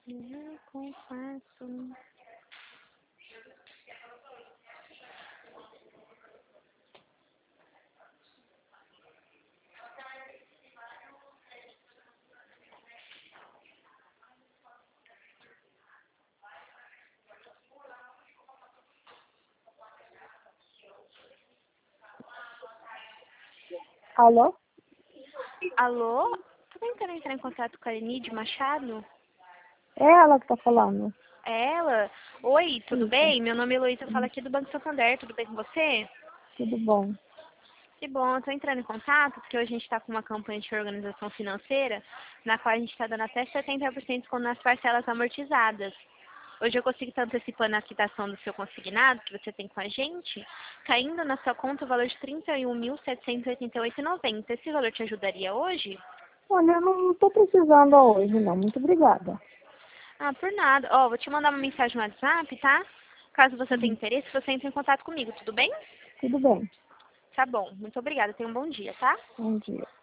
Eu confesso. Alô? Alô? Tô tentando entrar em contato com a Lenide Machado? É ela que tá falando. É ela? Oi, tudo Isso. bem? Meu nome é Heloísa, eu falo aqui do Banco Santander, tudo bem com você? Tudo bom. Que bom, eu tô entrando em contato porque hoje a gente está com uma campanha de organização financeira na qual a gente está dando até 70% nas parcelas amortizadas. Hoje eu consigo estar antecipando a quitação do seu consignado que você tem com a gente, caindo na sua conta o valor de R$ 31.788,90. Esse valor te ajudaria hoje? Olha, eu não tô precisando hoje, não. Muito obrigada. Ah, por nada. Ó, vou te mandar uma mensagem no WhatsApp, tá? Caso você tenha Uhum. interesse, você entre em contato comigo, tudo bem? Tudo bem. Tá bom. Muito obrigada. Tenha um bom dia, tá? Bom dia.